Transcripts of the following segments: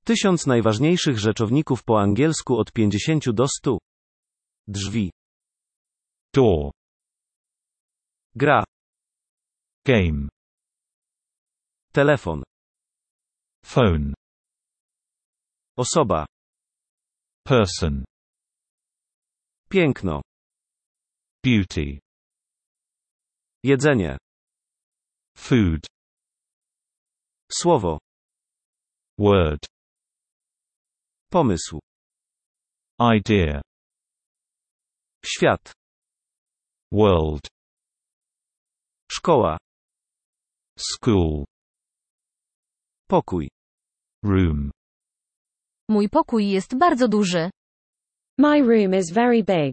1000 najważniejszych rzeczowników po angielsku od 50 do 100. Drzwi. Door. Gra. Game. Telefon. Phone. Osoba. Person. Piękno. Beauty. Jedzenie. Food. Słowo. Word. Pomysł. Idea. Świat. World. Szkoła. School. Pokój. Room. Mój pokój jest bardzo duży. My room is very big.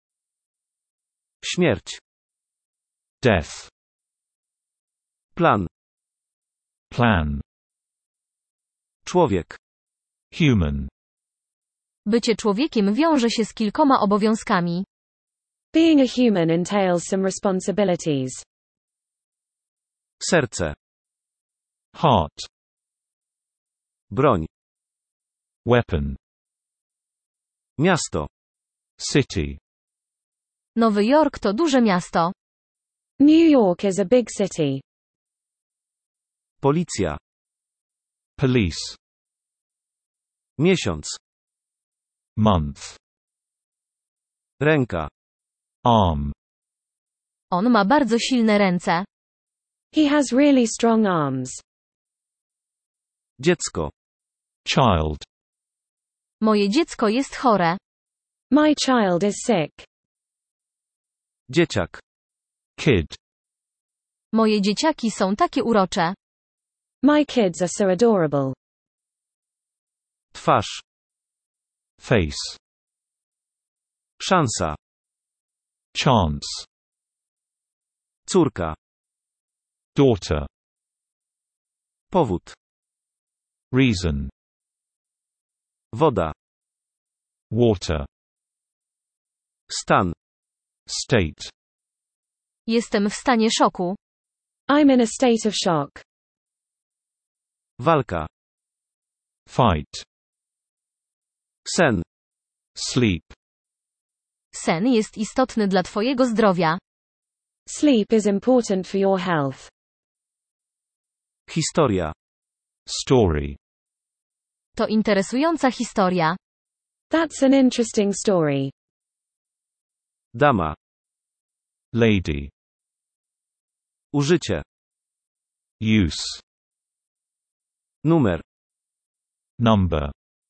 Śmierć. Death. Plan. Plan. Człowiek. Human. Bycie człowiekiem wiąże się z kilkoma obowiązkami. Being a human entails some responsibilities. Serce. Heart. Broń. Weapon. Miasto. City. Nowy Jork to duże miasto. New York is a big city. Policja. Police. Miesiąc. Month. Ręka. Arm. On ma bardzo silne ręce. He has really strong arms. Dziecko. Child. Moje dziecko jest chore. My child is sick. Dzieciak. Kid. Moje dzieciaki są takie urocze. My kids are so adorable. Twarz. Face. Szansa. Chance. Córka. Daughter. Powód. Reason. Woda. Water. Stan. State. Jestem w stanie szoku. I'm in a state of shock. Walka. Fight. Sen. Sleep. Sen jest istotny dla twojego zdrowia. Sleep is important for your health. Historia. Story. To interesująca historia. That's an interesting story. Dama. Lady. Użycie. Use. Numer. Number.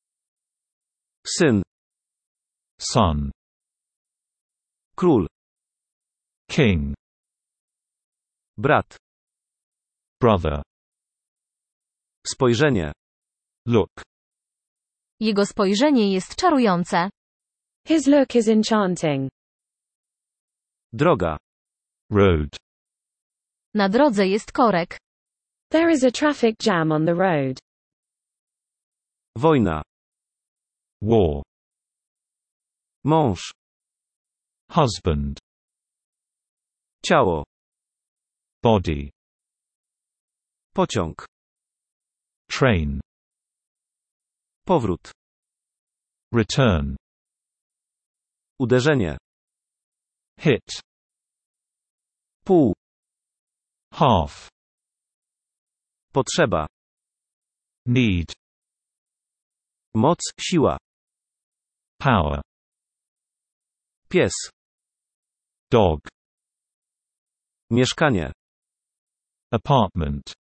Syn. Son. Król. King. Brat. Brother. Spojrzenie. Look. Jego spojrzenie jest czarujące. His look is enchanting. Droga. Road. Na drodze jest korek. There is a traffic jam on the road. Wojna. War. Mąż. Husband. Ciało. Body. Pociąg. Train. Powrót. Return. Uderzenie. Hit. Pół. Half. Potrzeba. Need. Moc, siła. Power. Pies. Dog. Mieszkanie. Apartment.